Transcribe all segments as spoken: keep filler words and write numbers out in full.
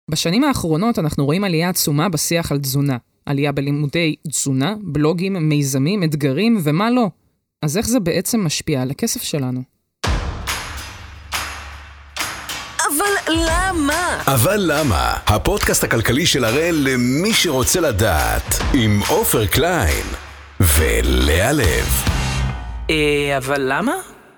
בשנים האחרונות אנחנו רואים עלייה עצומה בשיח על תזונה. עלייה בלימודי תזונה, בלוגים, מיזמים, אתגרים ומה לא. אז איך זה בעצם משפיע על הכסף שלנו? אבל למה? אבל למה? הפודקאסט הכלכלי של הראל למי שרוצה לדעת, עם עופר קליין ולאה לב. אה, אבל למה?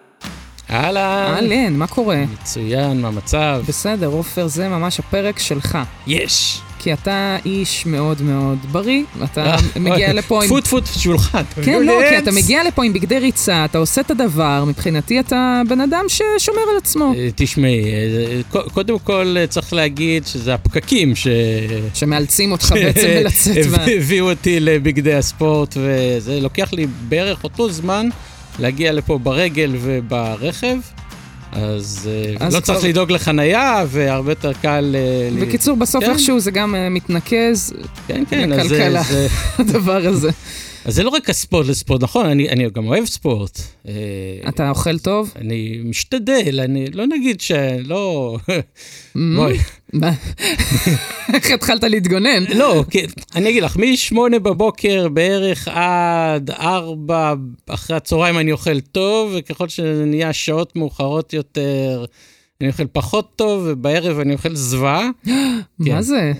אהלן. אהלן, מה קורה? מצוין, מה המצב? בסדר, עופר, זה ממש הפרק שלך. יש. כי אתה איש מאוד מאוד בריא, אתה מגיע לפה עם... טפוט טפוט שולחן. כן, לא, כי אתה מגיע לפה עם בגדי ריצה, אתה עושה את הדבר, מבחינתי אתה בן אדם ששומר על עצמו. תשמעי, קודם כל צריך להגיד שזה הפקקים ש... שמאלצים אותך בעצם לצאת. הביאו אותי לבגדי הספורט, וזה לוקח לי בערך אותו זמן להגיע לפה ברגל וברכב. אז, אז לא צריך לדאוג לחנייה, והרבה יותר קל... בקיצור, בסוף כן. איכשהו זה גם מתנקז כן, כן, לכלכלה, זה, הדבר הזה. אז זה לא רק הספורט לספורט, נכון, אני, אני גם אוהב ספורט. אתה אוכל טוב? אני משתדל, אני לא נגיד שלא... בואי. איך התחלת להתגונן? לא, אני אגיד לך, משמונה בבוקר בערך עד ארבע אחרי הצהריים אני אוכל טוב, וככל שזה נהיה שעות מאוחרות יותר, אני אוכל פחות טוב, ובערב אני אוכל זווה. מה זה?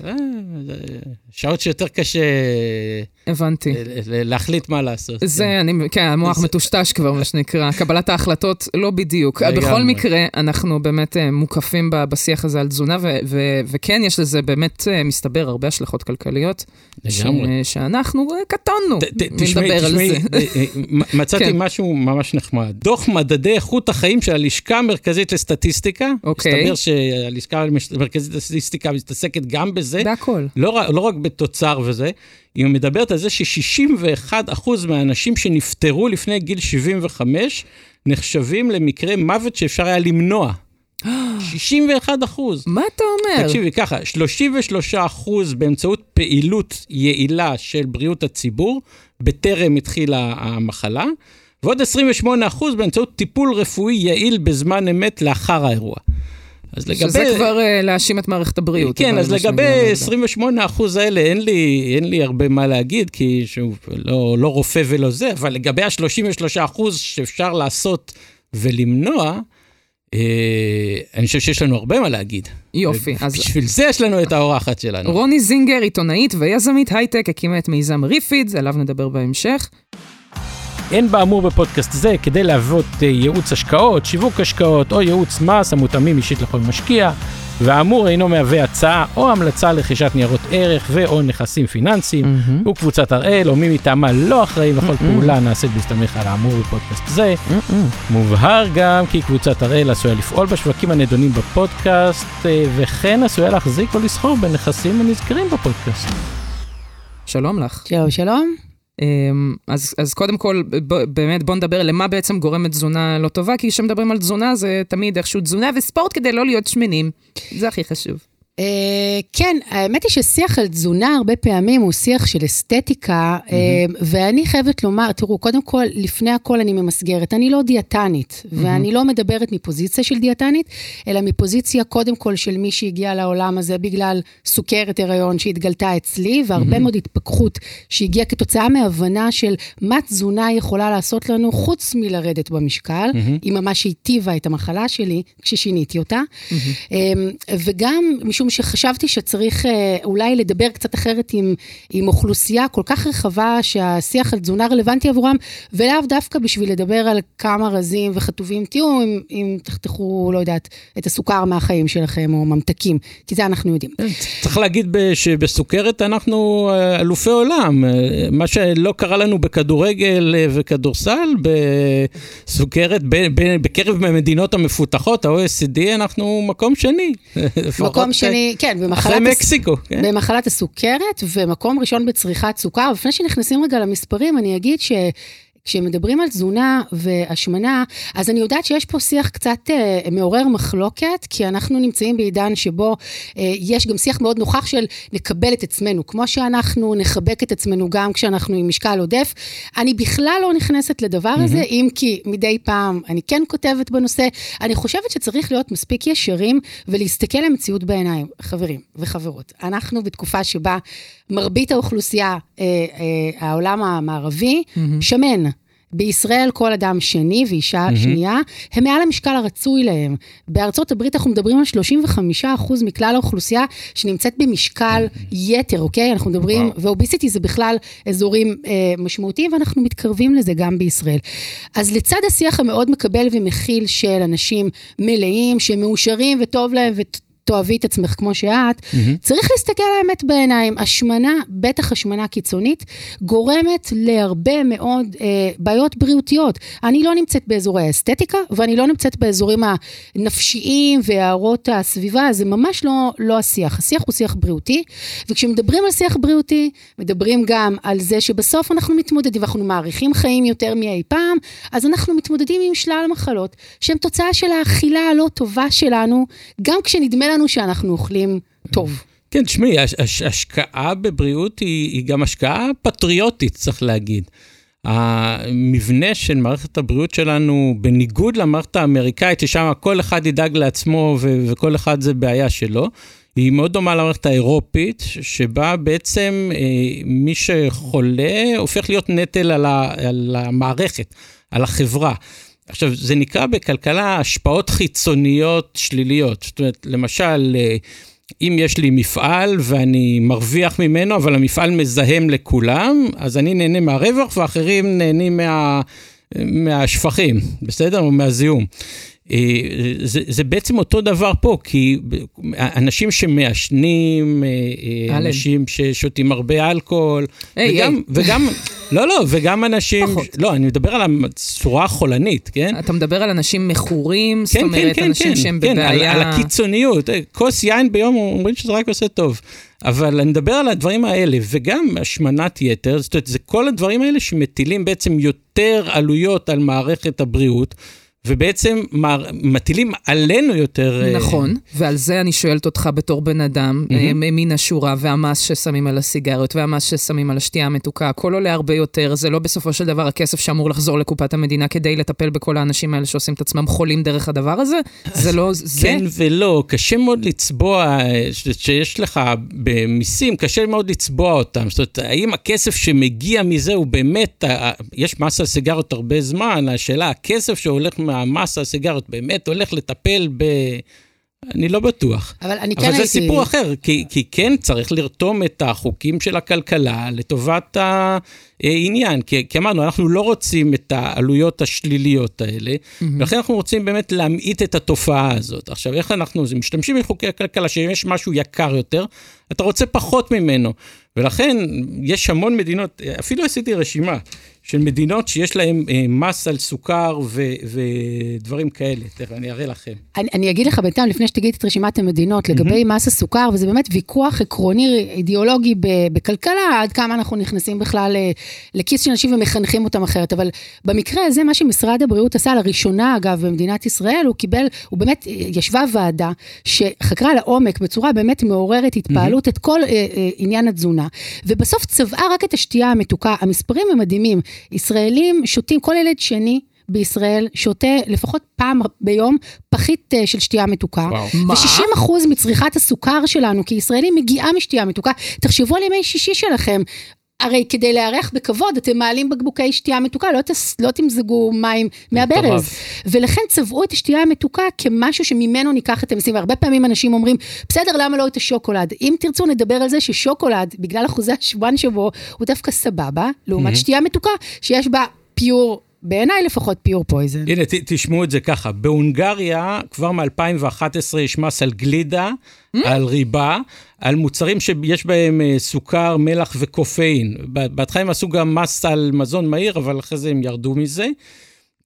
שעות שיותר קשה... הבנתי. להחליט מה לעשות. זה, אני, כן, המוח מטושטש כבר, מה שנקרא. קבלת ההחלטות לא בדיוק. בכל מקרה, אנחנו באמת מוקפים בשיח הזה על תזונה, וכן, יש לזה באמת מסתבר הרבה השלכות כלכליות, שאנחנו קטונו מלדבר על זה. מצאתי משהו ממש נחמד. דוח מדדי איכות החיים של הלשכה המרכזית לסטטיסטיקה, מסתבר שהלשכה המרכזית לסטטיסטיקה מתעסקת גם בזה. זה הכל. לא רק בתוצר וזה, היא מדברת על זה ש-שישים ואחד אחוז מהאנשים שנפטרו לפני גיל שבעים וחמש, נחשבים למקרה מוות שאפשר היה למנוע. שישים ואחד אחוז. מה אתה אומר? תקשיבי, ככה, שלושים ושלושה אחוז באמצעות פעילות יעילה של בריאות הציבור, בטרם התחילה המחלה, ועוד עשרים ושמונה אחוז באמצעות טיפול רפואי יעיל בזמן אמת לאחר האירוע. שזה כבר להאשים את מערכת הבריאות. כן, אז לגבי עשרים ושמונה אחוז האלה, אין לי, אין לי הרבה מה להגיד, כי שוב, לא, לא רופא ולא זה, אבל לגבי ה-שלושים ושלושה אחוז שאפשר לעשות ולמנוע, אני חושב שיש לנו הרבה מה להגיד. יופי. בשביל זה יש לנו את האורחת שלנו. רוני זינגר, עיתונאית ויזמית הייטק, הקימה את מיזם ריפיד, עליו נדבר בהמשך. אין באמור בפודקאסט זה כדי להוות ייעוץ השקעות, שיווק השקעות או ייעוץ מס המותאמים אישית לכל משקיע, והאמור אינו מהווה הצעה או המלצה לרכישת ניירות ערך ו/או נכסים פיננסיים, mm-hmm. וקבוצת הראל או מי מטעמה לא אחראי לכל mm-hmm. פעולה נעשית בהסתמך על האמור בפודקאסט זה. Mm-hmm. מובהר גם כי קבוצת הראל עשויה לפעול בשווקים הנדונים בפודקאסט, וכן עשויה להחזיק או לסחור בנכסים הנזכרים בפודקאסט. שלום לך. שלום, שלום. אז, אז קודם כל, באמת בוא נדבר למה בעצם גורמת תזונה לא טובה, כי כשמדברים על תזונה זה תמיד איכשהו תזונה וספורט כדי לא להיות שמנים. זה הכי חשוב. כן, האמת היא ששיח על תזונה הרבה פעמים הוא שיח של אסתטיקה, ואני חייבת לומר, תראו, קודם כל, לפני הכל אני ממסגרת, אני לא דיאטנית, ואני לא מדברת מפוזיציה של דיאטנית, אלא מפוזיציה קודם כל של מי שהגיע לעולם הזה, בגלל סוכרת הריון שהתגלתה אצלי, והרבה מאוד התפכחות שהגיעה כתוצאה מהבנה של מה תזונה יכולה לעשות לנו, חוץ מלרדת במשקל, היא ממש היטיבה את המחלה שלי, כששיניתי אותה, וגם משום שחשבתי שצריך אולי לדבר קצת אחרת עם, עם אוכלוסייה כל כך רחבה שהשיח על תזונה רלוונטי עבורם, ולאו דווקא בשביל לדבר על כמה רזים וחטובים, תהיו אם, אם תחתכו, לא יודעת, את הסוכר מהחיים שלכם או ממתקים, כי זה אנחנו יודעים. צריך להגיד שבסוכרת אנחנו אלופי עולם, מה שלא קרה לנו בכדורגל וכדורסל, בסוכרת, בקרב המדינות המפותחות, ה-או אס די, אנחנו מקום שני. מקום שני. כן, אחרי מקסיקו. כן? במחלת הסוכרת, ומקום ראשון בצריכת סוכר. לפני שנכנסים רגע למספרים, אני אגיד ש... כשמדברים על תזונה והשמנה, אז אני יודעת שיש פה שיח קצת אה, מעורר מחלוקת, כי אנחנו נמצאים בעידן שבו אה, יש גם שיח מאוד נוכח של נקבל את עצמנו, כמו שאנחנו נחבק את עצמנו גם כשאנחנו עם משקל עודף. אני בכלל לא נכנסת לדבר mm-hmm. הזה, אם כי מדי פעם אני כן כותבת בנושא, אני חושבת שצריך להיות מספיק ישרים, ולהסתכל למציאות בעיניים, חברים וחברות. אנחנו בתקופה שבה מרבית האוכלוסייה, אה, אה, העולם המערבי, mm-hmm. שמן. בישראל כל אדם שני ואישה mm-hmm. שנייה, הם מעל המשקל הרצוי להם. בארצות הברית אנחנו מדברים על שלושים וחמישה אחוז מכלל האוכלוסייה שנמצאת במשקל mm-hmm. יתר, אוקיי? אנחנו מדברים, wow. ואוביסיטי זה בכלל אזורים אה, משמעותיים, ואנחנו מתקרבים לזה גם בישראל. אז לצד השיח המאוד מקבל ומכיל של אנשים מלאים, שמאושרים וטוב להם ות... תאהבי את עצמך כמו שאת, mm-hmm. צריך להסתכל על האמת בעיניים. השמנה, בטח השמנה קיצונית, גורמת להרבה מאוד אה, בעיות בריאותיות. אני לא נמצאת באזורי האסתטיקה, ואני לא נמצאת באזורים הנפשיים והערות הסביבה, זה ממש לא, לא השיח. השיח הוא שיח בריאותי, וכשמדברים על שיח בריאותי, מדברים גם על זה שבסוף אנחנו מתמודדים, ואנחנו מעריכים חיים יותר מאי פעם, אז אנחנו מתמודדים עם שלל מחלות, שהן תוצאה של האכילה הלא טובה שלנו, גם כשנדמה לנו שאנחנו אוכלים טוב. כן, תשמעי, השקעה בבריאות היא, היא גם השקעה פטריוטית, צריך להגיד. המבנה של מערכת הבריאות שלנו, בניגוד למערכת האמריקאית, ששם כל אחד ידאג לעצמו, ו- וכל אחד זה בעיה שלו, היא מאוד דומה למערכת האירופית, שבה בעצם אה, מי שחולה, הופך להיות נטל על, ה- על המערכת, על החברה. עכשיו, זה נקרא בכלכלה השפעות חיצוניות שליליות. זאת אומרת, למשל, אם יש לי מפעל ואני מרוויח ממנו, אבל המפעל מזהם לכולם, אז אני נהנה מהרווח ואחרים נהנים מה, מהשפכים, בסדר? או מהזיהום. זה, זה בעצם אותו דבר פה, כי אנשים שמעשנים, אנשים ששותים הרבה אלכוהול, היי, וגם, היי. וגם, לא, לא, וגם אנשים, לא, אני מדבר על הצורה החולנית, כן? אתה מדבר על אנשים מכורים, זאת כן, אומרת, כן, אנשים כן, שהם כן, בבעיה... על, על הקיצוניות, כוס יין ביום, אומרים שזה רק עושה טוב, אבל אני מדבר על הדברים האלה, וגם השמנת יתר, זאת אומרת, זה כל הדברים האלה שמטילים בעצם יותר עלויות על מערכת הבריאות, ובעצם מטילים עלינו יותר... נכון, ועל זה אני שואלת אותך בתור בן אדם, מן השורה, והמס ששמים על הסיגריות, והמס ששמים על השתייה המתוקה, הכל עולה הרבה יותר, זה לא בסופו של דבר הכסף שאמור לחזור לקופת המדינה, כדי לטפל בכל האנשים האלה שעושים את עצמם חולים דרך הדבר הזה, זה לא... כן ולא, קשה מאוד לצבוע, שיש לך במיסים, קשה מאוד לצבוע אותם, זאת אומרת, האם הכסף שמגיע מזה הוא באמת, יש מס על סיגריות הרבה זמן, השאלה, הכסף שהולך מהמסה הסיגריות באמת הולך לטפל ב... אני לא בטוח. אבל אני כן אבל הייתי... זה סיפור אחר, כי, כי כן צריך לרתום את החוקים של הכלכלה לטובת העניין, כי, כי אמרנו, אנחנו לא רוצים את העלויות השליליות האלה, mm-hmm. ולכן אנחנו רוצים באמת להמעיט את התופעה הזאת. עכשיו, איך אנחנו משתמשים בחוקי הכלכלה, שיש משהו יקר יותר, אתה רוצה פחות ממנו, ולכן יש המון מדינות, אפילו עשיתי רשימה, של מדינות שיש להם אה, מס על סוכר ו- ודברים כאלה. תכף, אני אראה לכם. אני, אני אגיד לך בינתיים, לפני שתגיד את רשימת המדינות, לגבי mm-hmm. מס הסוכר, וזה באמת ויכוח עקרוני, אידיאולוגי ב- בכלכלה, עד כמה אנחנו נכנסים בכלל לכיס של אנשים ומחנכים אותם אחרת, אבל במקרה הזה, מה שמשרד הבריאות עשה לראשונה, אגב, במדינת ישראל, הוא קיבל, הוא באמת ישבה ועדה, שחקרה לעומק, בצורה באמת מעוררת התפעלות, mm-hmm. את כל אה, אה, עניין התזונה, ובסוף צבעה רק את השתייה המתוקה, המספרים הם מדהימים, ישראלים שותים, כל ילד שני בישראל שותה לפחות פעם ביום פחית של שתייה מתוקה, ו-שישים אחוז מצריכת הסוכר שלנו כישראלים מגיעה משתייה מתוקה. תחשבו על ימי שישי שלכם, הרי כדי להיערך בכבוד, אתם מעלים בקבוקי שתייה מתוקה, לא, תס, לא תמזגו מים מהברז. ולכן צבעו את השתייה המתוקה כמשהו שממנו ניקח את המסים. והרבה פעמים אנשים אומרים, בסדר, למה לא את השוקולד? אם תרצו נדבר על זה ששוקולד, בגלל אחוזי השבוען שבו, הוא דווקא סבבה, לעומת שתייה מתוקה, שיש בה פיור, בעיניי לפחות פיור פויזן. הנה, ת, תשמעו את זה ככה. בהונגריה, כבר מ-אלפיים ואחת עשרה יש מס על גלידה, על ריבה, על מוצרים שיש בהם סוכר, מלח וקופאין. בהתחלה הם עשו גם מס על מזון מהיר, אבל אחרי זה הם ירדו מזה.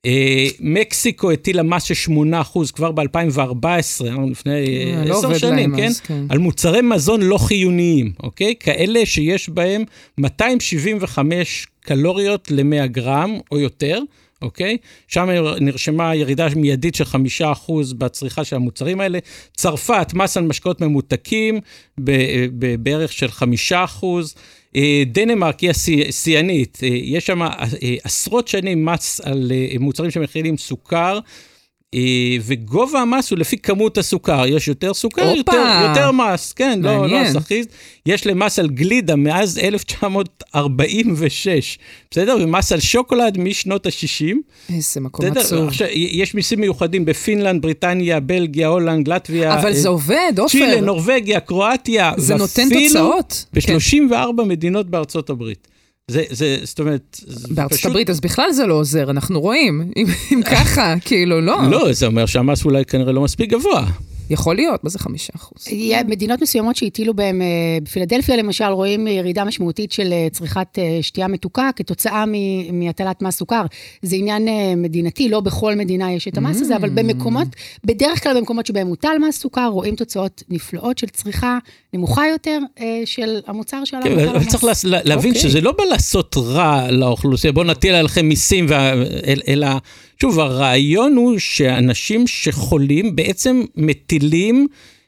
מקסיקו הטילה מס של שמונה אחוז כבר ב-אלפיים וארבע עשרה, לפני עשר שנים, כן? על מוצרי מזון לא חיוניים, אוקיי? כאלה שיש בהם מאתיים שבעים וחמש קלוריות ל-מאה גרם או יותר, אוקיי? שם נרשמה ירידה מיידית של חמישה אחוז בצריכה של המוצרים האלה. צרפת, מס על משקאות ממותקים, בערך של חמישה אחוז. דנמרק היא השיאנית, יש שם עשרות שנים מס על מוצרים שמכילים סוכר, וגובה המס הוא לפי כמות הסוכר, יש יותר סוכר, יותר, יותר מס, כן, לא, לא סחיז, יש למס על גלידה מאז אלף תשע מאות ארבעים ושש, בסדר? ומס על שוקולד משנות ה-שישים. איזה מקום עצוב. יש מיסים מיוחדים בפינלנד, בריטניה, בלגיה, הולנד, לטביה. אבל זה עובד, אופר. צ'ילה, נורווגיה, קרואטיה. זה נותן תוצאות. ב-שלושים וארבע מדינות בארצות הברית. זה, זה, זאת אומרת... בארצות הברית, אז בכלל זה לא עוזר, אנחנו רואים, אם ככה, כאילו, לא. לא, זה אומר שהמס אולי כנראה לא מספיק גבוה. יכול להיות, מה זה חמישה אחוז? מדינות מסוימות שהטילו בהם, בפילדלפיה למשל, רואים ירידה משמעותית של צריכת שתייה מתוקה, כתוצאה מהטלת מס סוכר. זה עניין מדינתי, לא בכל מדינה יש את המס הזה, אבל במקומות, בדרך כלל במקומות שבהם מוטל מס סוכר, רואים תוצאות נפלאות של צריכה נמוכה יותר של המוצר שעליו מוטל המס. צריך להבין שזה לא בא לעשות רע לאוכלוסייה, בוא נטיל עליכם מיסים, אלא... שוב, הרעיון הוא שאנשים שחולים בעצם מטילים...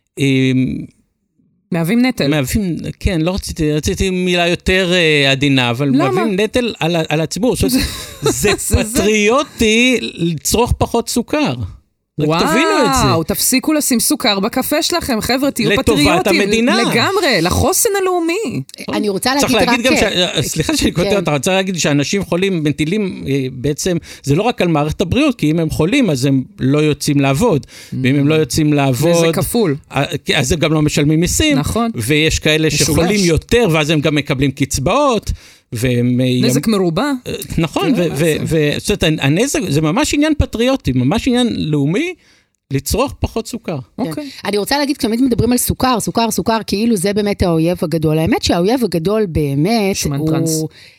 מהווים נטל. מהווים, כן, לא רציתי, רציתי מילה יותר עדינה, אבל למה? מהווים נטל על, על הציבור. זה, זה פטריוטי לצרוך פחות סוכר. וואו, תפסיקו לשים סוכר בקפה שלכם, חבר'ה, תהיו פטריוטים. לטובת המדינה. לגמרי, לחוסן הלאומי. אני רוצה להגיד רק... גם ש... סליחה שאני כותב, אתה רוצה להגיד שאנשים חולים מטילים בעצם, זה לא רק על מערכת הבריאות, כי אם הם חולים, אז הם לא יוצאים לעבוד. ואם הם לא יוצאים לעבוד... זה כפול. אז הם גם לא משלמים מיסים. נכון. ויש כאלה שחולים יותר, ואז הם גם מקבלים קצבאות. נזק מרובה. נכון, והנזק, זה ממש עניין פטריוטי, ממש עניין לאומי, לצרוך פחות סוכר. אוקיי. אני רוצה להגיד, כשתמיד מדברים על סוכר, סוכר, סוכר, כאילו זה באמת האויב הגדול. האמת שהאויב הגדול באמת, שומן טרנס.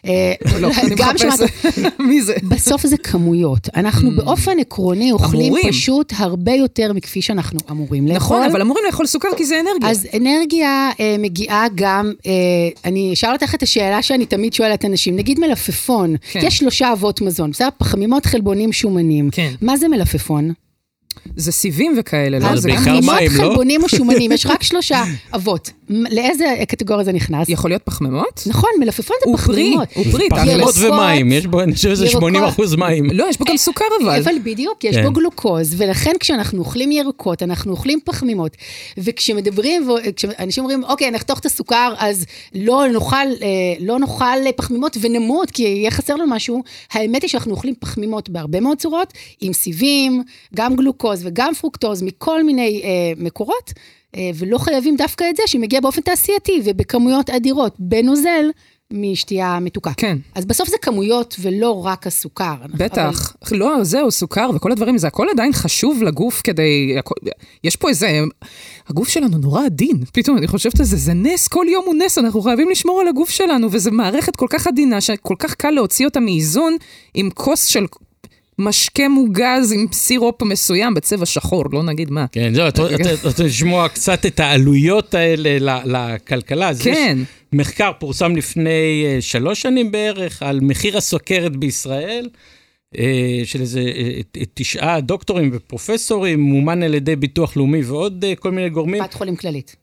גם שומן טרנס. מי זה? בסוף זה כמויות. אנחנו באופן עקרוני אוכלים פשוט הרבה יותר מכפי שאנחנו אמורים לאכול. נכון, אבל אמורים לאכול סוכר כי זה אנרגיה. אז אנרגיה מגיעה גם, אני אשאל אותך את השאלה שאני תמיד שואלת אנשים, נגיד מלפפון, יש שלושה אבות מזון, בסדר? פחמימות, חלבונים, שומנים. מה זה מלפפון? זה סיבים וכאלה, לא? זה בעיקר מים, לא? חלבונים או שומנים, יש רק שלושה אבות. לאיזה קטגוריה זה נכנס? יכול להיות פחמימות? נכון, מלפפון זה פחמימות. הוא פרי, פחמימות ומים, יש בו, אני חושב שזה שמונים אחוז מים. לא, יש בו גם סוכר אבל. אבל בדיוק, יש בו גלוקוז, ולכן כשאנחנו אוכלים ירקות, אנחנו אוכלים פחמימות, וכשמדברים, כשאנשים אומרים, אוקיי, נחתוך את הסוכר, אז לא נאכל, לא נאכל פחמימות ונמות, כי יהיה חסר לנו משהו. האמת היא שאנחנו אוכלים פחמימות בהרבה מאוד צורות, עם סיבים, גם גלוקוז וגם פרוקטוז, מכל מיני אה, מקורות, אה, ולא חייבים דווקא את זה, שמגיע באופן תעשייתי, ובכמויות אדירות, בנוזל, משתייה מתוקה. כן. אז בסוף זה כמויות, ולא רק הסוכר. בטח. אבל... לא, זהו, סוכר, וכל הדברים, זה הכל עדיין חשוב לגוף כדי... יש פה איזה... הגוף שלנו נורא עדין. פתאום אני חושבת על זה, זה נס, כל יום הוא נס, אנחנו חייבים לשמור על הגוף שלנו, וזה מערכת כל כך עדינה, שכל כך קל להוציא אותה מאיזון, עם כוס של... משקה מוגז עם סירופ מסוים בצבע שחור, לא נגיד מה. כן, זהו, אתה רוצה לשמוע קצת את העלויות האלה לכלכלה. כן. מחקר פורסם לפני שלוש שנים בערך, על מחיר הסוכרת בישראל, של איזה תשעה דוקטורים ופרופסורים, מומן על ידי ביטוח לאומי ועוד כל מיני גורמים. קופת חולים כללית.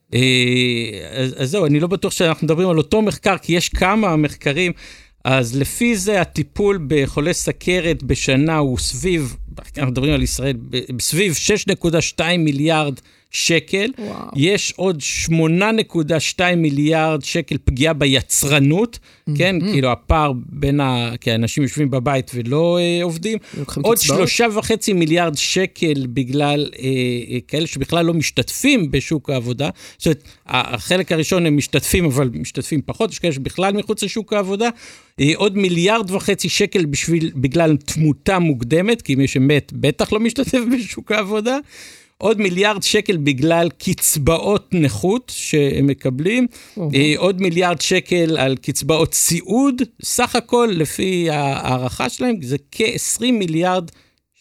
אז זהו, אני לא בטוח שאנחנו מדברים על אותו מחקר, כי יש כמה מחקרים, אז לפי זה הטיפול בחולי סכרת בשנה הוא סביב, אנחנו מדברים על ישראל, סביב שש נקודה שתיים מיליארד שקל, וואו. יש עוד שמונה נקודה שתיים מיליארד שקל פגיעה ביצרנות, mm-hmm. כן, כאילו הפער בין ה... כי האנשים יושבים בבית ולא אה, עובדים, עוד שלושה וחצי מיליארד שקל בגלל אה, אה, כאלה שבכלל לא משתתפים בשוק העבודה, זאת אומרת, החלק הראשון הם משתתפים, אבל משתתפים פחות, יש כאלה שבכלל מחוץ לשוק העבודה, אה, עוד מיליארד וחצי שקל בשביל, בגלל תמותה מוקדמת, כי מי שמת בטח לא משתתף בשוק העבודה, עוד מיליארד שקל בגלל קצבאות נכות שהם מקבלים, עוד מיליארד שקל על קצבאות סיעוד, סך הכל לפי הערכה שלהם זה כ-עשרים מיליארד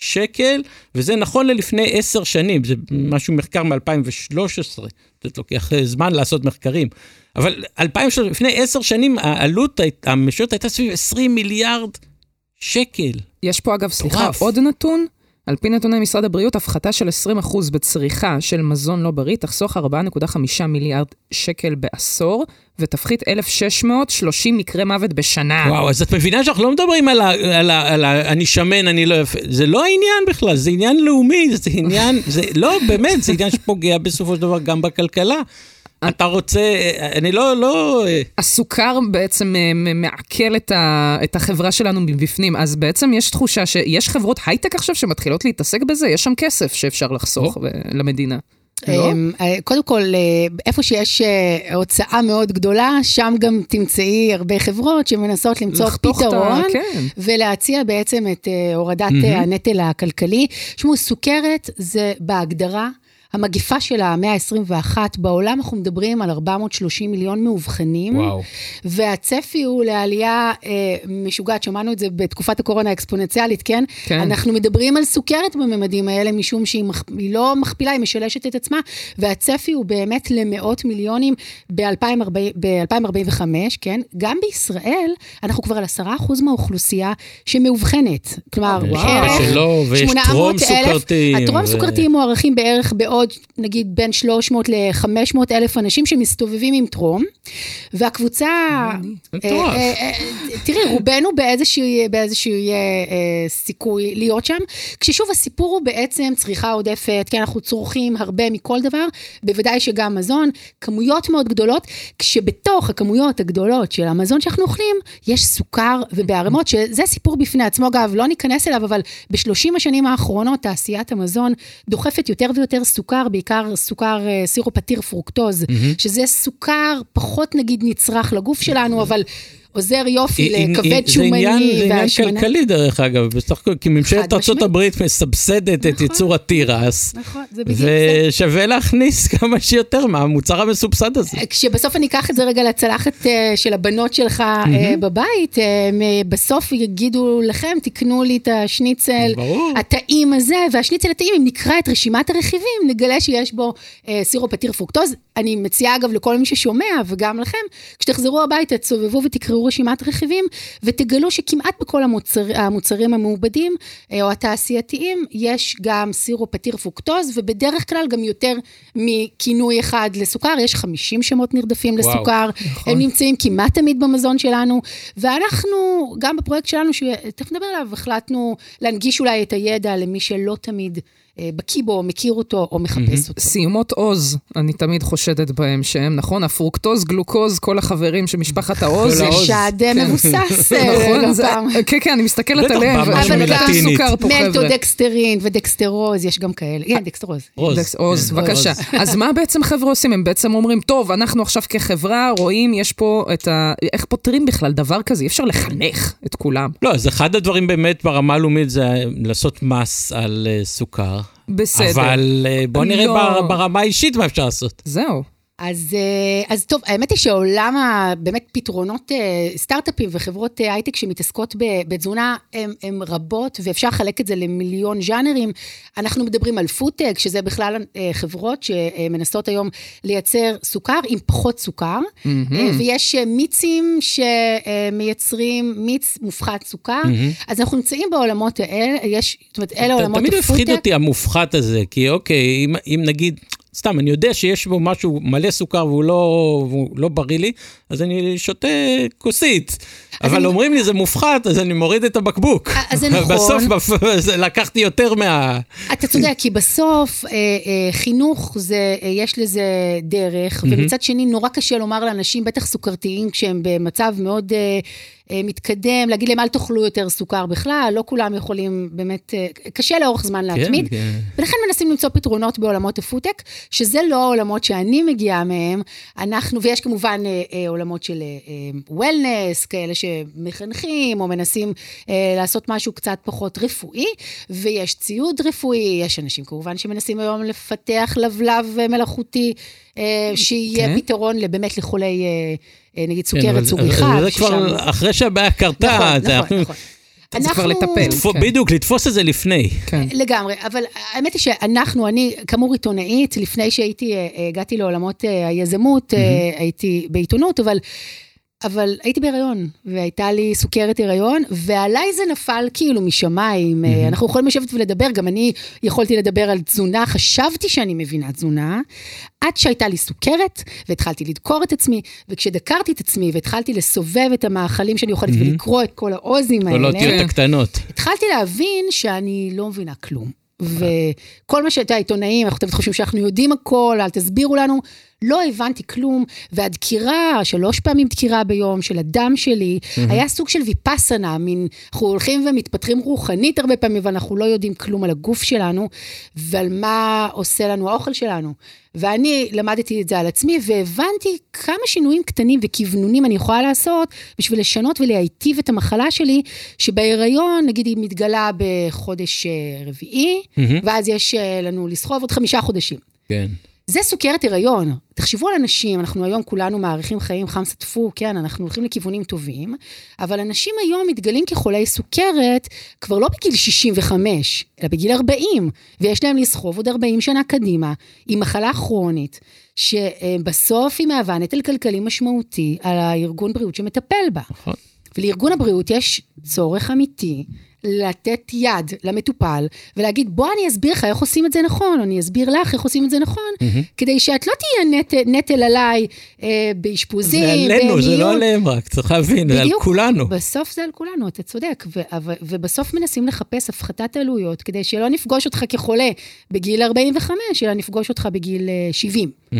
שקל, וזה נכון ללפני עשר שנים, זה משהו מחקר מ-אלפיים ושלוש עשרה, זה לוקח זמן לעשות מחקרים, אבל אלפיים ושלוש עשרה, לפני עשר שנים, העלות המשותפת הייתה סביב עשרים מיליארד שקל. יש פה אגב, סליחה, עוד נתון, על פי נתוני משרד הבריאות, הפחתה של עשרים אחוז בצריכה של מזון לא בריא, תחסוך ארבע נקודה חמש מיליארד שקל בעשור, ותפחית אלף שש מאות ושלושים מקרי מוות בשנה. וואו, אז את מבינה שאנחנו לא מדברים על ה... על ה, על ה אני שמן, אני לא יפה. זה לא העניין בכלל, זה עניין לאומי, זה עניין, זה לא, באמת, זה עניין שפוגע בסופו של דבר גם בכלכלה. אתה רוצה, אני לא, לא... הסוכר בעצם מעכל את, ה, את החברה שלנו מבפנים, אז בעצם יש תחושה שיש חברות הייטק עכשיו שמתחילות להתעסק בזה, יש שם כסף שאפשר לחסוך למדינה. קודם כל, איפה שיש הוצאה מאוד גדולה, שם גם תמצאי הרבה חברות שמנסות למצוא פתרון, ולהציע בעצם את הורדת הנטל הכלכלי. שמו, סוכרת זה בהגדרה, המגיפה של המאה ה-עשרים ואחת בעולם, אנחנו מדברים על ארבע מאות ושלושים מיליון מאובחנים, וואו. והצפי הוא לעלייה אה, משוגעת, שמענו את זה בתקופת הקורונה האקספוננציאלית, כן? כן? אנחנו מדברים על סוכרת בממדים האלה, משום שהיא מח... לא מכפילה, היא משלשת את עצמה, והצפי הוא באמת למאות מיליונים ב-אלפיים ארבעים וחמש, כן? גם בישראל, אנחנו כבר על עשרה אחוז מהאוכלוסייה שמאובחנת. כלומר, בערך שמונה מאות אלף, הטרום סוכרתיים מוערכים בערך בעוד נגיד בין שלוש מאות ל-חמש מאות אלף אנשים שמסתובבים עם טרום, והקבוצה, תראי, רובנו באיזשהו סיכוי להיות שם, כששוב הסיפור הוא בעצם צריכה עודפת, כי אנחנו צורכים הרבה מכל דבר, בוודאי שגם מזון, כמויות מאוד גדולות, כשבתוך הכמויות הגדולות של המזון שאנחנו אוכלים, יש סוכר ובערמות, שזה סיפור בפני עצמו, אגב, לא ניכנס אליו, אבל בשלושים השנים האחרונות, תעשיית המזון דוחפת יותר ויותר סוכר, בעיקר סוכר סירופטיר פרוקטוז, שזה סוכר פחות נגיד נצרך לגוף שלנו, אבל עוזר יופי לכבד שומני והשמנה. זה עניין כלכלי דרך אגב, כי ממשלת ארצות הברית מסבסדת את ייצור התירס, ושווה להכניס כמה שיותר מהמוצר המסובסד הזה. כשבסוף אני אקח את זה רגע לצלחת של הבנות שלך בבית, בסוף יגידו לכם, תקנו לי את השניצל הטעים הזה, והשניצל הטעים, אם נקרא את רשימת הרכיבים, נגלה שיש בו סירופטיר פרוקטוז. אני מציעה אגב לכל מי ששומע, וגם לכם, כשתחזרו הביתה, תסובבו ותקראו רשימת רכיבים, ותגלו שכמעט בכל המוצר, המוצרים המעובדים, או התעשייתיים, יש גם סירופטיר פרוקטוז, ובדרך כלל גם יותר מכינוי אחד לסוכר, יש חמישים שמות נרדפים וואו, לסוכר, נכון. הם נמצאים כמעט תמיד במזון שלנו, ואנחנו, גם בפרויקט שלנו, שתכף נדבר עליו, החלטנו להנגיש אולי את הידע למי שלא תמיד בקי בו, מכיר אותו או מחפש אותו. סיומות עוז, אני תמיד חושדת בהם שהם, נכון? הפרוקטוז, גלוקוז, כל החברים של משפחת העוז. זה שעד מבוסס. נכון, כן, כן, אני מסתכלת עליהם. אבל גם מלטודקסטרין ודקסטרוז, יש גם כאלה. כן, דקסטרוז. עוז, בבקשה. אז מה בעצם חבר'ה עושים? הם בעצם אומרים, טוב, אנחנו עכשיו כחברה רואים, יש פה את ה... איך פותרים בכלל דבר כזה? אי אפשר לחנך את כולם. לא, אז אחד הדברים באמת ברמה לאומית זה לעשות מס על סוכר. בסדר. אבל בוא נראה לא... ברמה האישית מה אפשר לעשות. זהו. אז, אז טוב, האמת היא שהעולם באמת פתרונות סטארט-אפים וחברות הייטק שמתעסקות בתזונה הם, הם רבות, ואפשר לחלק את זה למיליון ז'אנרים. אנחנו מדברים על פודטק, שזה בכלל חברות שמנסות היום לייצר סוכר עם פחות סוכר, mm-hmm. ויש מיצים שמייצרים מיץ מופחת סוכר, mm-hmm. אז אנחנו נמצאים בעולמות האלה, יש, זאת אומרת, אלה עולמות הפודטק. תמיד מפחיד אותי המופחת הזה, כי אוקיי, אם, אם נגיד... סתם, אני יודע שיש בו משהו מלא סוכר והוא לא, והוא לא בריא לי, אז אני שותה כוסית. אבל אני... אומרים לי, זה מופחת, אז אני מוריד את הבקבוק. אז זה נכון. בסוף לקחתי יותר מה... אתה צודק, כי בסוף חינוך, זה, יש לזה דרך, ומצד שני נורא קשה לומר לאנשים, בטח סוכרתיים, כשהם במצב מאוד... מתקדם, להגיד להם, אל תאכלו יותר סוכר בכלל, לא כולם יכולים באמת, קשה לאורך זמן להתמיד, כן, כן. ולכן מנסים למצוא פתרונות בעולמות הפודטק, שזה לא העולמות שאני מגיעה מהם, אנחנו, ויש כמובן עולמות של וולנס, כאלה שמחנכים, או מנסים לעשות משהו קצת פחות רפואי, ויש ציוד רפואי, יש אנשים כמובן שמנסים היום לפתח לבלב מלאכותי, שיהיה פתרון באמת לחולי... נגיד סוכרת סוג אחד. זה כבר אחרי שהבעיה קרתה. נכון, נכון, נכון. זה כבר לטפל. בדיוק, לתפוס את זה לפני. לגמרי, אבל האמת היא שאנחנו, אני כאמור עיתונאית, לפני שהייתי, הגעתי לעולמות היזמות, הייתי בעיתונות, אבל... אבל הייתי בהיריון, והייתה לי סוכרת הריון, ועליי זה נפל כאילו משמיים, mm-hmm. אנחנו יכולים לשבת ולדבר, גם אני יכולתי לדבר על תזונה, חשבתי שאני מבינה תזונה, עד שהייתה לי סוכרת, והתחלתי לדקור את עצמי, וכשדקרתי את עצמי, והתחלתי לסובב את המאכלים שאני יכולת, mm-hmm. ולקרוא את כל האוזים האלה, כל אותיות הקטנות. התחלתי להבין שאני לא מבינה כלום. וכל מה שהייתה עיתונאים, אנחנו תמיד חושבים שאנחנו יודעים הכל, אל תסבירו לנו, לא הבנתי כלום, והדקירה, שלוש פעמים דקירה ביום של הדם שלי, היה סוג של ויפסנה, מין, אנחנו הולכים ומתפתחים רוחנית הרבה פעמים, ואנחנו לא יודעים כלום על הגוף שלנו, ועל מה עושה לנו האוכל שלנו. ואני למדתי את זה על עצמי, והבנתי כמה שינויים קטנים וכיוונונים אני יכולה לעשות, בשביל לשנות ולהיטיב את המחלה שלי, שבהיריון, נגיד, היא מתגלה בחודש רביעי, ואז יש לנו לסחוב עוד חמישה חודשים. כן. זה סוכרת הריון. תחשבו על אנשים, אנחנו היום כולנו מעריכים חיים, חם סטפו, כן, אנחנו הולכים לכיוונים טובים, אבל אנשים היום מתגלים כחולי סוכרת, כבר לא בגיל שישים וחמש, אלא בגיל ארבעים, ויש להם לסחוב עוד ארבעים שנה קדימה, עם מחלה כרונית, שבסוף היא מהווה נטל כלכלי משמעותי, על הארגון בריאות שמטפל בה. נכון. ולארגון הבריאות יש צורך אמיתי, לתת יד למטופל, ולהגיד, בוא אני אסביר לך איך עושים את זה נכון, או אני אסביר לך איך עושים את זה נכון, mm-hmm. כדי שאת לא תהיה נטל, נטל עליי אה, באשפוזים. זה עלינו, זה לא עליהם רק, צריך להבין, זה על כולנו. בסוף זה על כולנו, אתה צודק, ו- ו- ובסוף מנסים לחפש הפחתת עלויות, כדי שלא נפגוש אותך כחולה בגיל ארבעים וחמש, אלא נפגוש אותך בגיל שבעים. Mm-hmm.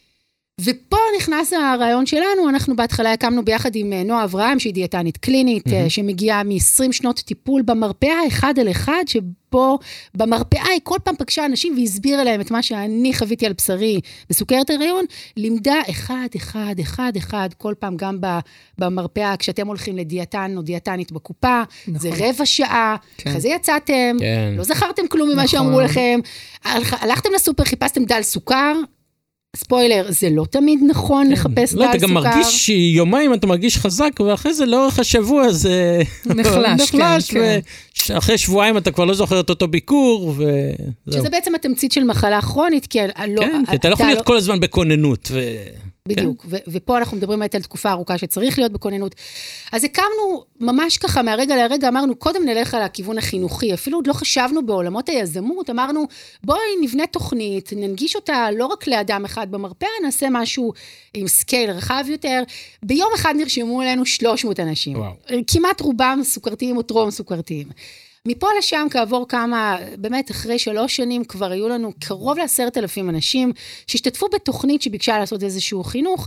ופה נכנס הרעיון שלנו, אנחנו בהתחלה הקמנו ביחד עם נועה אברהם, שהיא דיאטנית קלינית, mm-hmm. שמגיעה מ-עשרים שנות טיפול במרפאה אחד על אחד, שבו במרפאה היא כל פעם פגשה אנשים והסבירה להם את מה שאני חוויתי על בשרי בסוכרת הריון, לימדה אחד, אחד, אחד, אחד, כל פעם גם במרפאה, כשאתם הולכים לדיאטן או דיאטנית בקופה, נכון. זה רבע שעה, כן. אחרי זה יצאתם, כן. לא זכרתם כלום ממה נכון. שאמרו לכם, הלכתם לסופר, חיפשתם דל סוכר, ספוילר, זה לא תמיד נכון כן. לחפש דל סוכר. לא, אתה גם מרגיש יומיים, אתה מרגיש חזק, ואחרי זה לאורך השבוע זה נחלש, נחלש כן, ואחרי כן. שבועיים אתה כבר לא זוכר את אותו ביקור, ו... שזה בעצם התמצית של מחלה כרונית, כי לא... כן, כי אתה לא יכול להיות כל הזמן בכוננות, ו... בדיוק, כן. ו- ופה אנחנו מדברים על תקופה ארוכה שצריך להיות בכוננות. אז הקמנו ממש ככה מהרגע להרגע, אמרנו, קודם נלך על הכיוון החינוכי, אפילו עוד לא חשבנו בעולמות היזמות, אמרנו, בואי נבנה תוכנית, ננגיש אותה לא רק לאדם אחד במרפאה, נעשה משהו עם סקייל רחב יותר. ביום אחד נרשמו אלינו שלוש מאות אנשים. וואו. כמעט רובם סוכרתיים או טרום סוכרתיים. מפה לשם כעבור כמה, באמת אחרי שלוש שנים כבר היו לנו קרוב לעשרת אלפים אנשים שהשתתפו בתוכנית שביקשה לעשות איזשהו חינוך,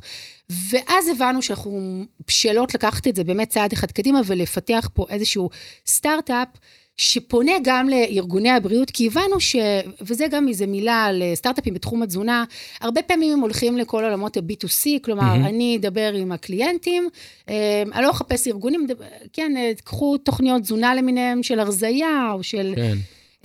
ואז הבנו שאנחנו בשלות לקחת את זה באמת צעד אחד קדימה ולפתח פה איזשהו סטארט-אפ שפונה גם לארגוני הבריאות, כי הבנו ש... וזה גם איזו מילה לסטארט-אפים בתחום התזונה, הרבה פעמים הם הולכים לכל עולמות ה-בי טו סי, כלומר, mm-hmm. אני אדבר עם הקליינטים, אני לא אחפש ארגונים, כן, תקחו תוכניות תזונה למיניהם של הרזייה, או של... כן.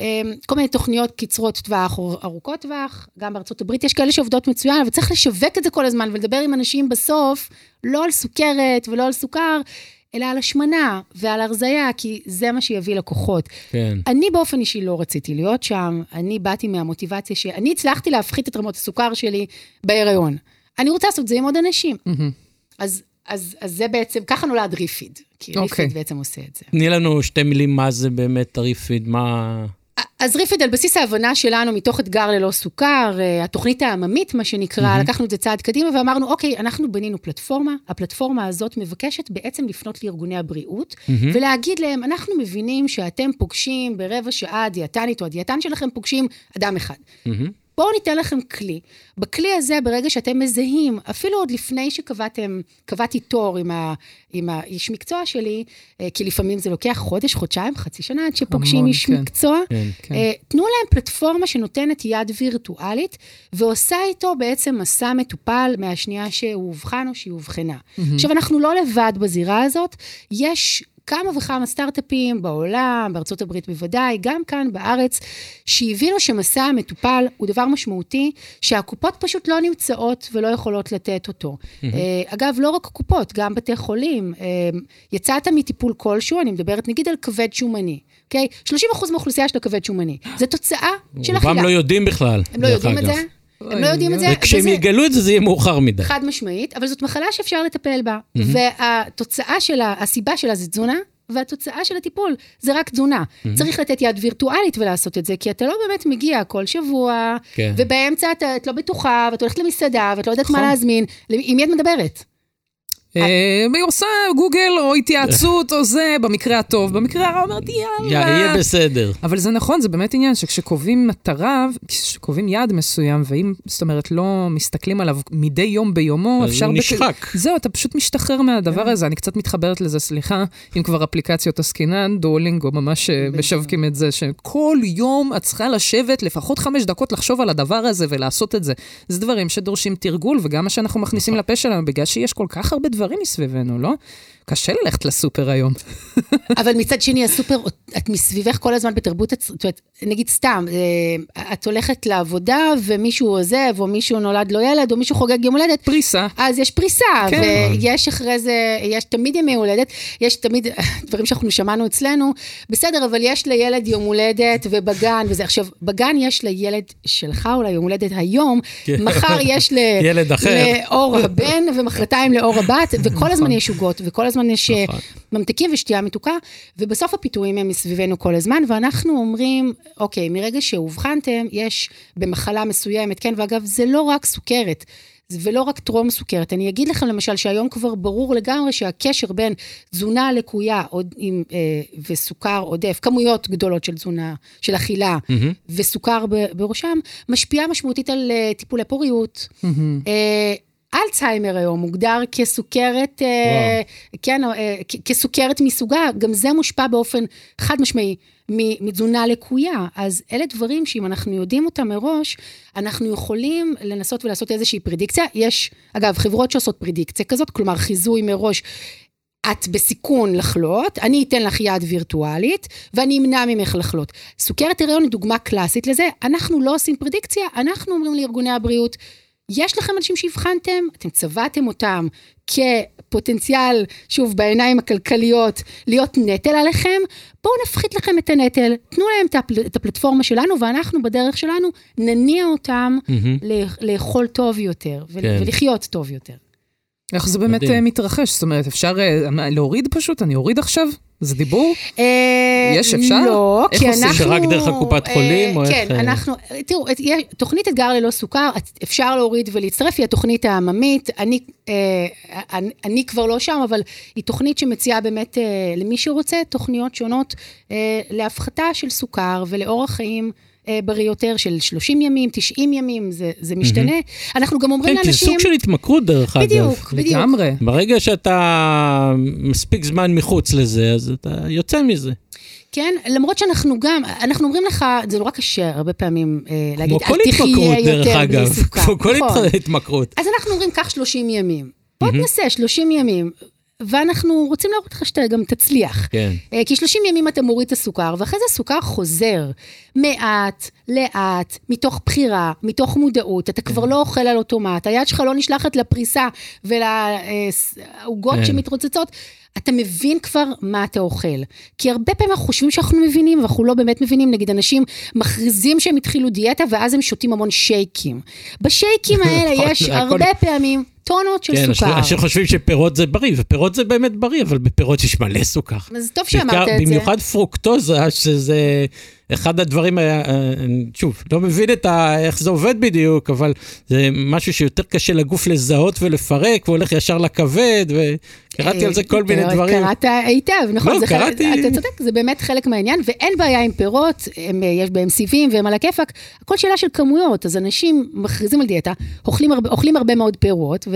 כל מיני תוכניות קצרות טווח או ארוכות טווח, גם בארצות הברית יש כאלה שעובדות מצוין, אבל צריך לשווק את זה כל הזמן, ולדבר עם אנשים בסוף, לא על סוכרת ולא על סוכר, אלא על השמנה ועל הרזייה, כי זה מה שיביא לקוחות. כן. אני באופן אישי לא רציתי להיות שם, אני באתי מהמוטיבציה שאני הצלחתי להפחית את רמות הסוכר שלי בהיריון. אני רוצה לעשות זה עם עוד אנשים. Mm-hmm. אז, אז, אז זה בעצם, ככה נולד ריפיד, כי okay. ריפיד בעצם עושה את זה. תני לנו שתי מילים מה זה באמת ריפיד, מה... אז ריפיד, על בסיס ההבנה שלנו, מתוך אתגר ללא סוכר, התוכנית העממית, מה שנקרא, mm-hmm. לקחנו את זה צעד קדימה, ואמרנו, אוקיי, אנחנו בנינו פלטפורמה, הפלטפורמה הזאת מבקשת בעצם לפנות לארגוני הבריאות, mm-hmm. ולהגיד להם, אנחנו מבינים שאתם פוגשים ברבע שעה דיאטנית, או הדיאטן שלכם פוגשים אדם אחד. Mm-hmm. בואו ניתן לכם כלי. בכלי הזה, ברגע שאתם מזהים, אפילו עוד לפני שקבעתם, קבעתי תור עם, ה, עם האיש מקצוע שלי, כי לפעמים זה לוקח חודש, חודשיים, חצי שנה, עד שפוגשים איש כן. מקצוע, כן, כן. תנו להם פלטפורמה שנותנת יד וירטואלית, ועושה איתו בעצם מסע מטופל מהשנייה שהוא הובחן או שהיא הובחנה. Mm-hmm. עכשיו, אנחנו לא לבד בזירה הזאת, יש כמה וכמה סטארט-אפים בעולם, בארצות הברית בוודאי, גם כאן בארץ, שהבינו שמסע המטופל הוא דבר משמעותי, שהקופות פשוט לא נמצאות ולא יכולות לתת אותו. אגב, לא רק קופות, גם בתי חולים. יצאת מטיפול כלשהו, אני מדברת נגיד על כבד שומני. אוקיי? שלושים אחוז מהאוכלוסייה של הכבד שומני. זה תוצאה של אכילה. רובם לא יודעים בכלל. הם לא יודעים את זה. הם לא יודעים את זה. וכשהם יגלו את זה, זה יהיה מאוחר מדי. חד משמעית, אבל זאת מחלה שאפשר לטפל בה. והתוצאה שלה, הסיבה שלה זה תזונה, והתוצאה של הטיפול זה רק תזונה. צריך לתת יד וירטואלית ולעשות את זה, כי אתה לא באמת מגיע כל שבוע, ובאמצע את לא בטוחה, ואת הולכת למסעדה, ואת לא יודעת מה להזמין, עם מי את מדברת? היא עושה גוגל או התייעצות או זה, במקרה הטוב, במקרה הרע אומרת, יאללה. יהיה בסדר. אבל זה נכון, זה באמת עניין שכשקובעים מטרה, כשקובעים יעד מסוים, ואם, זאת אומרת, לא מסתכלים עליו מדי יום ביומו, אפשר... זה נשחק. זהו, אתה פשוט משתחרר מהדבר הזה, אני קצת מתחברת לזה, סליחה, אם כבר אפליקציות עסקינן, דואלינגו ממש משווקים את זה, שכל יום את צריכה לשבת לפחות חמש דקות לחשוב על הדבר הזה ולעשות את זה. זה דברים שדורשים תרגול, וגם מה שאנחנו מכניסים לפה שלנו, בגלל שיש כל כך הרבה דברים מסביבנו, לא? קשה ללכת לסופר היום. אבל מצד שני, הסופר, את מסביבך כל הזמן בתרבות, נגיד סתם, את הולכת לעבודה, ומישהו עוזב, או מישהו נולד לו ילד, או מישהו חוגג יום הולדת. פריסה. אז יש פריסה, ויש אחרי זה, יש תמיד ימי הולדת, יש תמיד דברים שאנחנו שמענו אצלנו, בסדר, אבל יש לילד יום הולדת, ובגן, וזה. עכשיו, בגן יש לילד שלך, אולי יום הולדת היום, מחר יש לאור הבן, ומחרתיים לאור הבת, וכל הזמן יש עוגות, וכל הזמן יש ממתקים ושתייה מתוקה, ובסוף הפיתויים הם מסביבנו כל הזמן, ואנחנו אומרים, אוקיי, מרגע שהובחנתם, יש במחלה מסוימת, כן, ואגב, זה לא רק סוכרת, ולא רק טרום סוכרת, אני אגיד לכם למשל, שהיום כבר ברור לגמרי, שהקשר בין תזונה לקויה, עם, אה, וסוכר עודף, כמויות גדולות של תזונה, של אכילה, mm-hmm. וסוכר בראשם, משפיעה משמעותית על uh, טיפולי פוריות, mm-hmm. אה, אלצהיימר היום מוגדר כסוכרת, כן, כסוכרת מסוגה, גם זה מושפע באופן חד משמעי מתזונה לקויה, אז אלה דברים שאם אנחנו יודעים אותם מראש, אנחנו יכולים לנסות ולעשות איזושהי פרדיקציה, יש, אגב, חברות שעושות פרדיקציה כזאת, כלומר חיזוי מראש, את בסיכון לחלות, אני אתן לך יד וירטואלית, ואני אמנע ממך לחלות. סוכרת הריון היא דוגמה קלאסית לזה, אנחנו לא עושים פרדיקציה, אנחנו אומרים לארגוני הבריאות, יש לכם אנשים שהבחנתם, אתם צבעתם אותם כפוטנציאל, שוב, בעיניים הכלכליות, להיות נטל עליכם, בואו נפחית לכם את הנטל, תנו להם את הפלטפורמה שלנו, ואנחנו בדרך שלנו נניע אותם לאכול טוב יותר, ולחיות טוב יותר. איך זה באמת מתרחש? זאת אומרת, אפשר להוריד פשוט? אני אוריד עכשיו? זה דיבור? יש, אפשר? לא, כי אנחנו... שרק דרך הקופת חולים? כן, אנחנו... תראו, תוכנית אתגר ללא סוכר, אפשר להוריד ולהצטרף, היא התוכנית העממית, אני כבר לא שם, אבל היא תוכנית שמציעה באמת למי שרוצה, תוכניות שונות להפחתה של סוכר ולאורח חיים בריא יותר של שלושים ימים, תשעים ימים, זה, זה משתנה. Mm-hmm. אנחנו גם אומרים כן, לאנשים... כן, כי סוג של התמכרות דרך אגב. בדיוק, בדיוק. לגמרי. ברגע שאתה מספיק זמן מחוץ לזה, אז אתה יוצא מזה. כן, למרות שאנחנו גם, אנחנו אומרים לך, זה נורא קשה הרבה פעמים להגיד, אל תחיה יותר בלי סוכר. כמו כל התמכרות. אז אנחנו אומרים, כך שלושים ימים. בוא תנסה, שלושים ימים. ואנחנו רוצים להראות לך שאתה גם תצליח. כן. כי שלושים ימים אתה מוריד את הסוכר, ואחרי זה הסוכר חוזר, מעט, לאט, מתוך בחירה, מתוך מודעות, אתה כבר לא אוכל על אוטומט, היד שלך לא נשלחת לפריסה, ולעוגות שמתרוצצות, אתה מבין כבר מה אתה אוכל. כי הרבה פעמים אנחנו חושבים שאנחנו מבינים, ואנחנו לא באמת מבינים, נגיד אנשים מכריזים שהם התחילו דיאטה, ואז הם שותים המון שייקים. בשייקים האלה יש הרבה פעמים טונות של סוכר. אנשים חושבים שפירות זה בריא, ופירות זה באמת בריא, אבל בפירות יש מלא סוכר. אז טוב שאמרת את זה. במיוחד פרוקטוזה, שזה אחד הדברים, שוב, לא מבין את איך זה עובד בדיוק, אבל זה משהו שיותר קשה לגוף לזהות ולפרק, והולך ישר לכבד, וקראתי על זה כל מיני דברים. קראת היטב, נכון? לא, קראתי. אתה צודק, זה באמת חלק מהעניין, ואין בעיה עם פירות, יש בהם סיבים והם על הכיפק, הכל שאלה של כמויות, אז אנשים מכריזים על דיאטה, אוכלים הרבה מאוד פירות, ו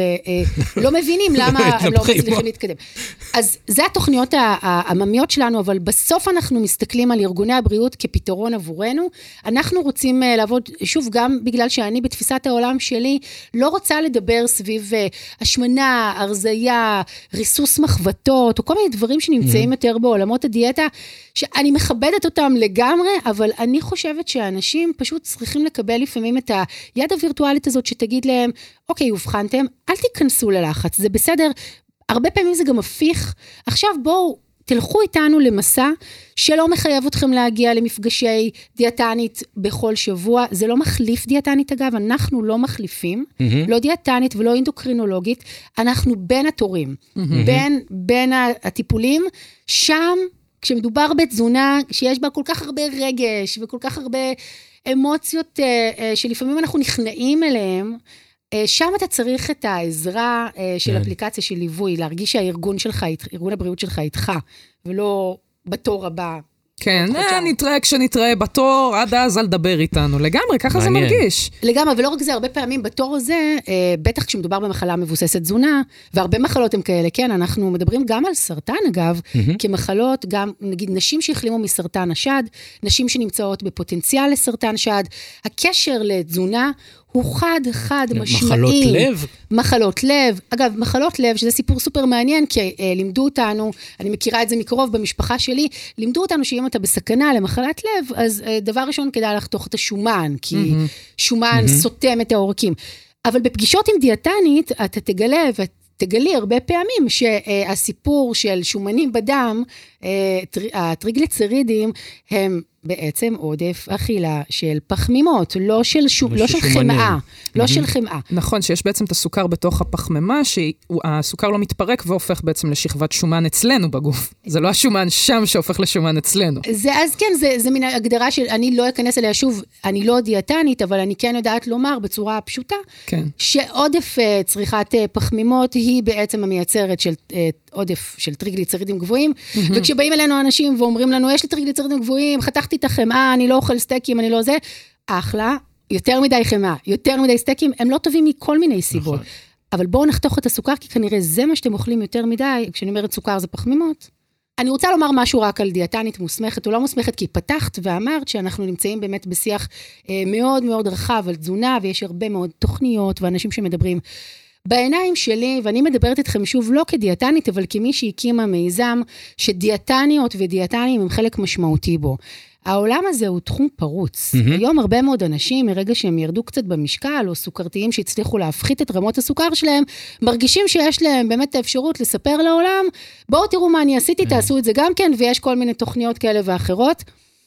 ולא מבינים למה הם לא מצליחים להתקדם. אז זה התוכניות העממיות שלנו, אבל בסוף אנחנו מסתכלים על ארגוני הבריאות כפתרון עבורנו. אנחנו רוצים לעבוד, שוב, גם בגלל שאני בתפיסת העולם שלי, לא רוצה לדבר סביב השמנה, הרזיה, ריסוס מחבטות, או כל מיני דברים שנמצאים יותר בעולמות הדיאטה, שאני מכבדת אותם לגמרי, אבל אני חושבת שאנשים פשוט צריכים לקבל לפעמים את היד הווירטואלית הזאת, שתגיד להם, אוקיי, הובחנתם, אל תיכנסו ללחץ, זה בסדר, הרבה פעמים זה גם הפיך, עכשיו בואו, תלכו איתנו למסע, שלא מחייב אתכם להגיע למפגשי דיאטנית בכל שבוע, זה לא מחליף דיאטנית אגב, אנחנו לא מחליפים, mm-hmm. לא דיאטנית ולא אינדוקרינולוגית, אנחנו בין התורים, mm-hmm. בין, בין הטיפולים, שם, כשמדובר בתזונה שיש בה כל כך הרבה רגש, וכל כך הרבה אמוציות שלפעמים אנחנו נכנעים אליהם, שם אתה צריך את העזרה של אפליקציה של ליווי, להרגיש שהארגון שלך, ארגון הבריאות שלך איתך, ולא בתור הבא. כן, נתראה כשנתראה בתור, עד אז אל דבר איתנו. לגמרי, ככה זה מרגיש. לגמרי, ולא רק זה, הרבה פעמים בתור הזה, בטח כשמדובר במחלה מבוססת תזונה, והרבה מחלות הם כאלה, כן, אנחנו מדברים גם על סרטן, אגב, כמחלות, גם, נגיד, נשים שהחלימו מסרטן השד, נשים שנמצאות בפוטנציאל לסרטן שד, הקשר לתזונה, הוא חד, חד, משמעי. מחלות לב? מחלות לב. אגב, מחלות לב, שזה סיפור סופר מעניין, כי אה, לימדו אותנו, אני מכירה את זה מקרוב במשפחה שלי, לימדו אותנו שאם אתה בסכנה למחלת לב, אז אה, דבר ראשון כדאי לחתוך את השומן, כי mm-hmm. שומן mm-hmm. סותם את העורקים. אבל בפגישות עם דיאטנית, אתה תגלה, ותגלי הרבה פעמים, שהסיפור של שומנים בדם, הטריגליצרידים, הם בעצם עודף אכילה של פחמימות, לא של, שו, לא של חמאה, לא של חמאה. נכון, שיש בעצם את הסוכר בתוך הפחמימה, שהסוכר לא מתפרק והופך בעצם לשכבת שומן אצלנו בגוף. זה לא השומן שם שהופך לשומן אצלנו. זה, אז כן, זה, זה מן הגדרה של, אני לא אכנס אליה שוב, אני לא דיאטנית, אבל אני כן יודעת לומר בצורה פשוטה, כן. שעודף צריכת פחמימות היא בעצם המייצרת של עודף של טריגליצרידים גבוהים, וכשבאים אלינו אנשים ואומרים לנו, יש לי טריגליצרידים גבוהים, חתכתי את החמאה, אני לא אוכל סטייקים, אני לא זה, אחלה, יותר מדי חמאה, יותר מדי סטייקים, הם לא טובים מכל מיני סיבות. אבל בואו נחתוך את הסוכר, כי כנראה זה מה שאתם אוכלים יותר מדי, כשאני אומרת סוכר זה פחמימות. אני רוצה לומר משהו רק על דיאטנית מוסמכת, או לא מוסמכת, כי פתחת ואמרת שאנחנו נמצאים באמת בשיח מאוד מאוד רחב על תזונה, ויש הרבה מאוד תוכניות ואנשים שמדברים בעיניים שלי, ואני מדברת איתכם שוב לא כדיאטנית, אבל כמי שהקימה מיזם, שדיאטניות ודיאטנים הם חלק משמעותי בו. העולם הזה הוא תחום פרוץ. Mm-hmm. היום הרבה מאוד אנשים, מרגע שהם ירדו קצת במשקל, או סוכרתיים שהצליחו להפחית את רמות הסוכר שלהם, מרגישים שיש להם באמת את האפשרות לספר לעולם, בואו תראו מה אני עשיתי, mm-hmm. תעשו את זה גם כן, ויש כל מיני תוכניות כאלה ואחרות.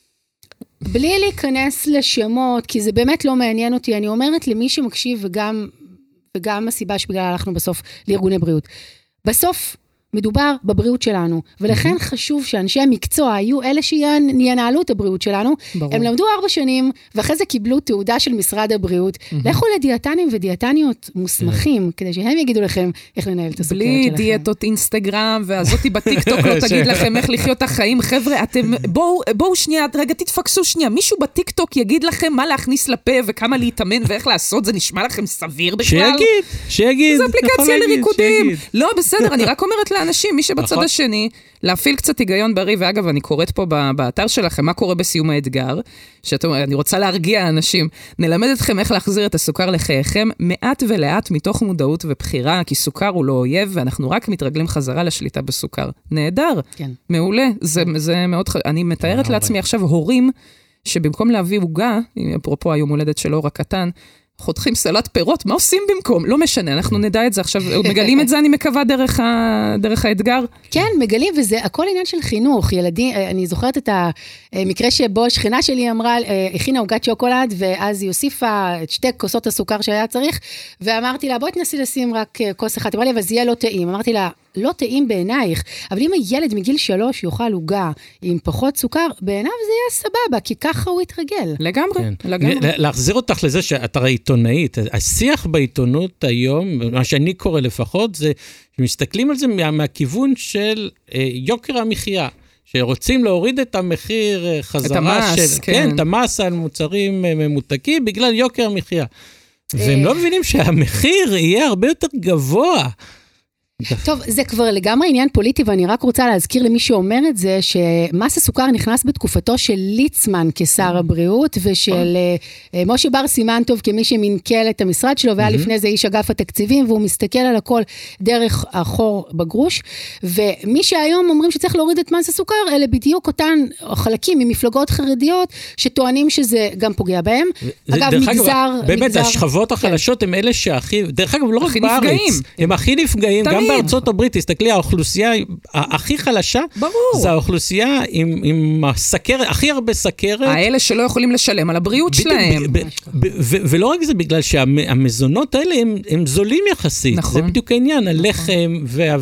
בלי להיכנס לשמות, כי זה באמת לא מעניין אותי, אני אומרת למי שמקשיב וגם... וגם הסיבה שבגלל הלכנו בסוף לארגוני בריאות. בסוף מדובר בבריאות שלנו, ולכן חשוב שאנשי המקצוע היו אלה שינהלו את הבריאות שלנו, הם למדו ארבע שנים, ואחרי זה קיבלו תעודה של משרד הבריאות, לכו לדיאטנים ודיאטניות מוסמכים, כדי שהם יגידו לכם איך לנהל את הסוכרת שלכם. בלי דיאטות אינסטגרם, והזאתי בטיקטוק לא תגיד לכם איך לחיות את החיים, חבר'ה, אתם, בואו שנייה, רגע תתפקסו שנייה, מישהו בטיקטוק יגיד לכם מה להכניס לפה, וכמה להתאמן, ואיך לעשות, זה נשמע לכם סביר בכלל? שיגיד, שיגיד. זה אפליקציה לריקודים. לא, בסדר, אני רק אומרת לאנשים, מי שבצד השני, להפעיל קצת היגיון בריא, ואגב, אני קוראת פה באתר שלכם, מה קורה בסיום האתגר, שאני רוצה להרגיע אנשים, נלמד אתכם איך להחזיר את הסוכר לחייכם, מעט ולאט מתוך מודעות ובחירה, כי סוכר הוא לא אויב, ואנחנו רק מתרגלים חזרה לשליטה בסוכר. נהדר, כן. מעולה, זה, זה מאוד חשוב. אני מתארת לעצמי עכשיו הורים, שבמקום להביא עוגה, אפרופו היום הולדת של אור הקטן, חותכים סלט פירות, מה עושים במקום? לא משנה, אנחנו נדע את זה עכשיו, מגלים את זה, אני מקווה, דרך, ה... דרך האתגר. כן, מגלים, וזה הכל עניין של חינוך. ילדים, אני זוכרת את המקרה שבו שכנה שלי אמרה, הכינה עוגת שוקולד, ואז היא הוסיפה את שתי כוסות הסוכר שהיה צריך, ואמרתי לה, בואי תנסי לשים רק כוס אחת, אמרה לי, אבל זה יהיה לא טעים. אמרתי לה, לא טעים בעינייך, אבל אם הילד מגיל שלוש יאכל עוגה עם פחות סוכר, בעיניו זה יהיה סבבה, כי ככה הוא יתרגל. לגמרי, כן. לגמרי. להחזיר אותך לזה שאת הרי עיתונאית, השיח בעיתונות היום, מה שאני קורא לפחות, זה שמסתכלים על זה מה, מהכיוון של אה, יוקר המחיה, שרוצים להוריד את המחיר חזרה, את המס, של, כן. כן, את המס על מוצרים ממותקים, בגלל יוקר המחיה. והם לא מבינים שהמחיר יהיה הרבה יותר גבוה. טוב, זה כבר לגמרי עניין פוליטי, ואני רק רוצה להזכיר למי שאומר את זה, שמס הסוכר נכנס בתקופתו של ליצמן כשר הבריאות, ושל משה בר סימן טוב כמי שמנכ"ל את המשרד שלו, והיה לפני זה איש אגף התקציבים, והוא מסתכל על הכל דרך החור בגרוש, ומי שהיום אומרים שצריך להוריד את מס הסוכר, אלה בדיוק אותן חלקים ממפלגות חרדיות, שטוענים שזה גם פוגע בהם. אגב, מגזר... באמת, השכבות החלשות הם אלה שהכי... דרך אגב, לא רק בארץ, הם הכי נפגעים, גם בארצות הברית, תסתכלי, האוכלוסייה הכי חלשה, זה האוכלוסייה עם, עם הסכרת, הכי הרבה סכרת. האלה שלא יכולים לשלם על הבריאות שלהם. ולא רק זה, בגלל שהמזונות האלה הם, הם זולים יחסית. נכון. זה בדיוק העניין, הלחם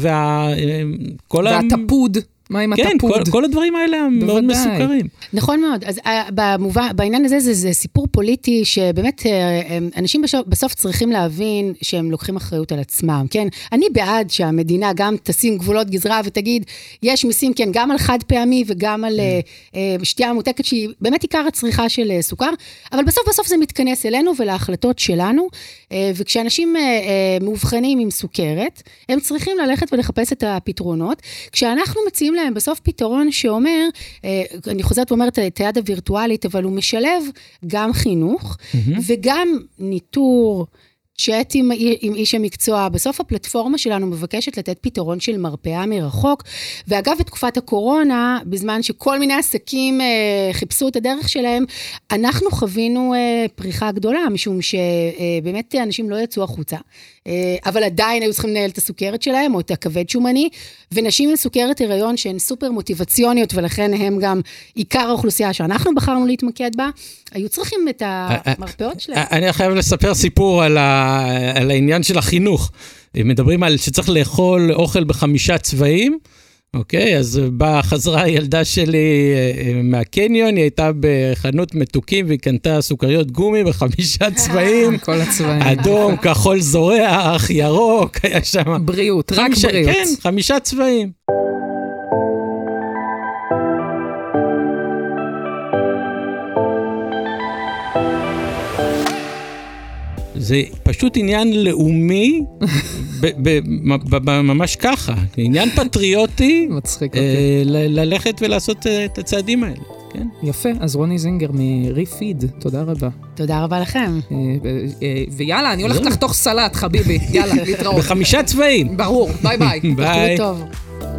וכל ה... והטפוד. מה עם כן, הטפוד? כל, כל הדברים האלה הם מאוד מסוכרים. נכון מאוד. אז במובן, בעניין הזה זה, זה סיפור פוליטי שבאמת אנשים בסוף, בסוף צריכים להבין שהם לוקחים אחריות על עצמם, כן? אני בעד שהמדינה גם תשים גבולות גזרה ותגיד, יש מיסים, כן, גם על חד פעמי וגם על שתייה ממותקת שהיא באמת עיקר הצריכה של סוכר, אבל בסוף בסוף זה מתכנס אלינו ולהחלטות שלנו, וכשאנשים מאובחנים עם סוכרת, הם צריכים ללכת ולחפש את הפתרונות. כשאנחנו מציעים להם בסוף פתרון שאומר, אני חוזרת ואומרת את היד הווירטואלית, אבל הוא משלב גם חינוך, וגם ניטור, צ'אט עם, עם איש המקצוע. בסוף הפלטפורמה שלנו מבקשת לתת פתרון של מרפאה מרחוק, ואגב בתקופת הקורונה, בזמן שכל מיני עסקים אה, חיפשו את הדרך שלהם, אנחנו חווינו אה, פריחה גדולה, משום שבאמת אה, אנשים לא יצאו החוצה, אה, אבל עדיין היו צריכים לנהל את הסוכרת שלהם, או את הכבד שומני, ונשים עם סוכרת הריון שהן סופר מוטיבציוניות, ולכן הם גם עיקר האוכלוסייה שאנחנו בחרנו להתמקד בה, היו צריכים את המרפאות שלהם. אני חייב לספר סיפור על, ה... על העניין של החינוך. מדברים על שצריך לאכול אוכל בחמישה צבעים, אוקיי? אז באה חזרה ילדה שלי מהקניון, היא הייתה בחנות מתוקים, והיא קנתה סוכריות גומי בחמישה צבעים. כל הצבעים. אדום, כחול זורח, ירוק, היה שם. בריאות, רק חמישה, בריאות. כן, חמישה צבעים. זה פשוט עניין לאומי, ממש ככה, עניין פטריוטי, ללכת ולעשות את הצעדים האלה. יפה, אז רוני זינגר מריפיד, תודה רבה. תודה רבה לכם. ויאללה, אני הולכת לחתוך סלט, חביבי, יאללה, להתראות. בחמישה צבעים. ברור, ביי ביי. ביי. טוב.